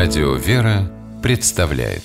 Радио «Вера» представляет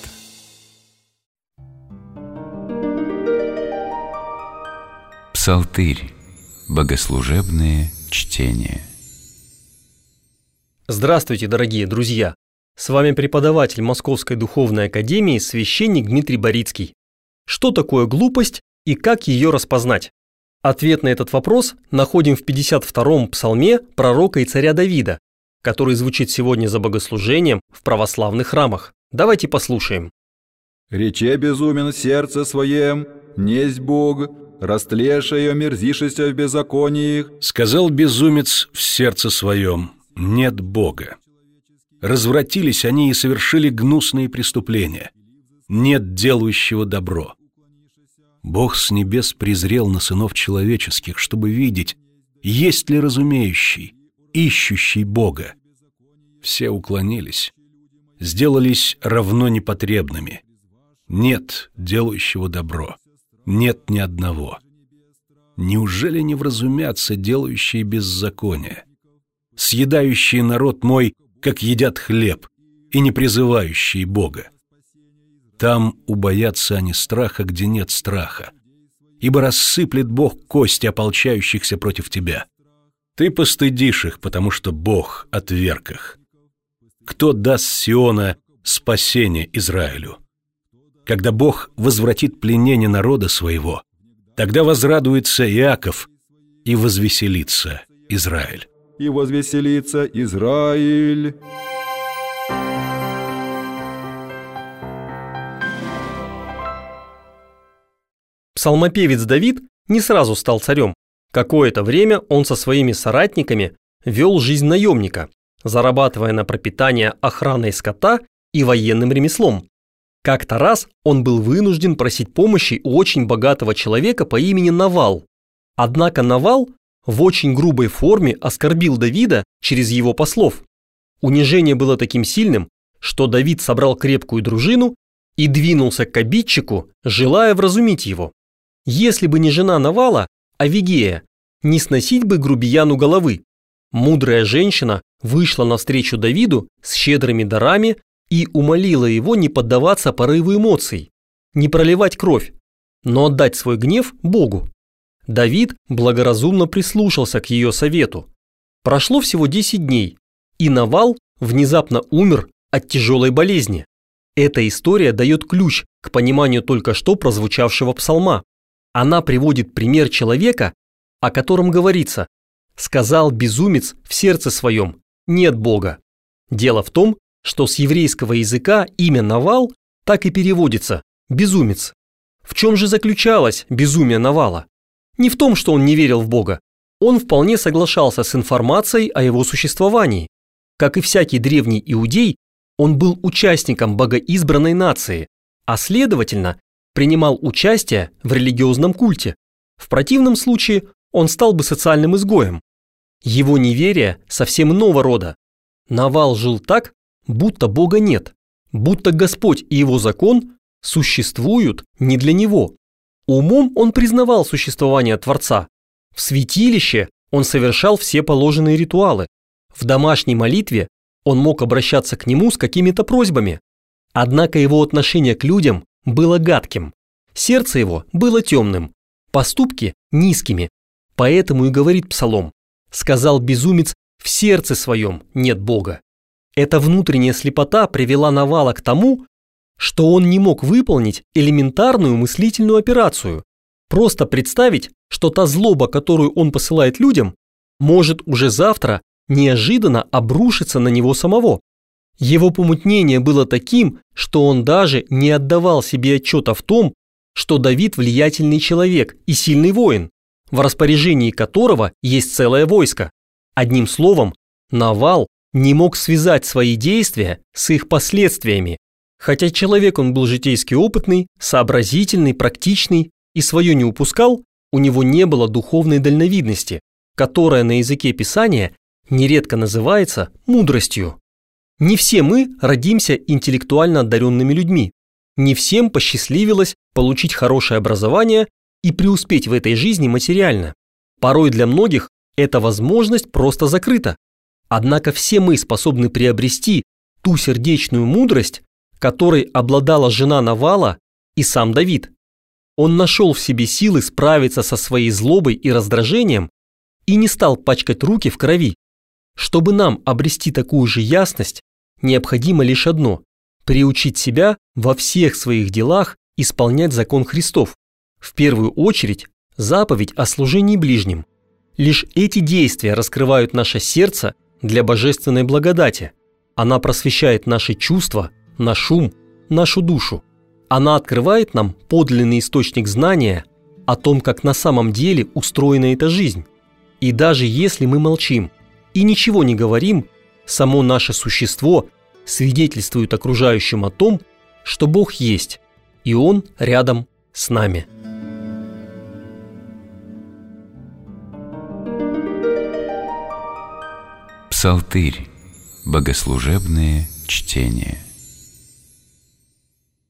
Псалтырь. Богослужебные чтения. Здравствуйте, дорогие друзья! С вами преподаватель Московской духовной академии, священник Дмитрий Борицкий. Что такое глупость и как ее распознать? Ответ на этот вопрос находим в 52-м псалме пророка и царя Давида, который звучит сегодня за богослужением в православных храмах. Давайте послушаем. «Рече безумен в сердце своем, несть Бог, растлешее мерзишеся в беззакониях». Сказал безумец в сердце своем: нет Бога. Развратились они и совершили гнусные преступления. Нет делающего добро. Бог с небес презрел на сынов человеческих, чтобы видеть, есть ли разумеющий, ищущий Бога. Все уклонились, сделались равно непотребными. Нет делающего добро, нет ни одного. Неужели не вразумятся делающие беззаконие, съедающие народ мой, как едят хлеб, и не призывающие Бога? Там убоятся они страха, где нет страха, ибо рассыплет Бог кости ополчающихся против тебя. Ты постыдишь их, потому что Бог отверг их. Кто даст с Сиона спасение Израилю? Когда Бог возвратит пленение народа своего, тогда возрадуется Иаков и возвеселится Израиль. И возвеселится Израиль. Псалмопевец Давид не сразу стал царем. Какое-то время он со своими соратниками вел жизнь наемника, зарабатывая на пропитание охраной скота и военным ремеслом. Как-то раз он был вынужден просить помощи у очень богатого человека по имени Навал. Однако Навал в очень грубой форме оскорбил Давида через его послов. Унижение было таким сильным, что Давид собрал крепкую дружину и двинулся к обидчику, желая вразумить его. Если бы не жена Навала, Авигея, не сносить бы грубияну головы. Мудрая женщина вышла навстречу Давиду с щедрыми дарами и умолила его не поддаваться порыву эмоций, не проливать кровь, но отдать свой гнев Богу. Давид благоразумно прислушался к ее совету. Прошло всего 10 дней, и Навал внезапно умер от тяжелой болезни. Эта история дает ключ к пониманию только что прозвучавшего псалма. Она приводит пример человека, о котором говорится: «Сказал безумец в сердце своем, нет Бога». Дело в том, что с еврейского языка имя Навал так и переводится «безумец». В чем же заключалось безумие Навала? Не в том, что он не верил в Бога. Он вполне соглашался с информацией о его существовании. Как и всякий древний иудей, он был участником богоизбранной нации, а следовательно, принимал участие в религиозном культе. В противном случае он стал бы социальным изгоем. Его неверие совсем иного рода. Навал жил так, будто Бога нет, будто Господь и его закон существуют не для него. Умом он признавал существование Творца. В святилище он совершал все положенные ритуалы. В домашней молитве он мог обращаться к нему с какими-то просьбами. Однако его отношение к людям было гадким. Сердце его было темным, поступки низкими. Поэтому и говорит псалом: «Сказал безумец в сердце своем нет Бога». Эта внутренняя слепота привела Навала к тому, что он не мог выполнить элементарную мыслительную операцию. Просто представить, что та злоба, которую он посылает людям, может уже завтра неожиданно обрушиться на него самого. Его помутнение было таким, что он даже не отдавал себе отчета в том, что Давид влиятельный человек и сильный воин, в распоряжении которого есть целое войско. Одним словом, Навал не мог связать свои действия с их последствиями. Хотя человек он был житейски опытный, сообразительный, практичный и свое не упускал, у него не было духовной дальновидности, которая на языке Писания нередко называется мудростью. Не все мы родимся интеллектуально одаренными людьми. Не всем посчастливилось получить хорошее образование и преуспеть в этой жизни материально. Порой для многих эта возможность просто закрыта. Однако все мы способны приобрести ту сердечную мудрость, которой обладала жена Навала и сам Давид. Он нашел в себе силы справиться со своей злобой и раздражением и не стал пачкать руки в крови. Чтобы нам обрести такую же ясность, необходимо лишь одно – приучить себя во всех своих делах исполнять закон Христов, в первую очередь заповедь о служении ближним. Лишь эти действия раскрывают наше сердце для божественной благодати. Она просвещает наши чувства, наш ум, нашу душу. Она открывает нам подлинный источник знания о том, как на самом деле устроена эта жизнь. И даже если мы молчим и ничего не говорим, само наше существо свидетельствует окружающим о том, что Бог есть, и Он рядом с нами. Псалтырь. Богослужебные чтения.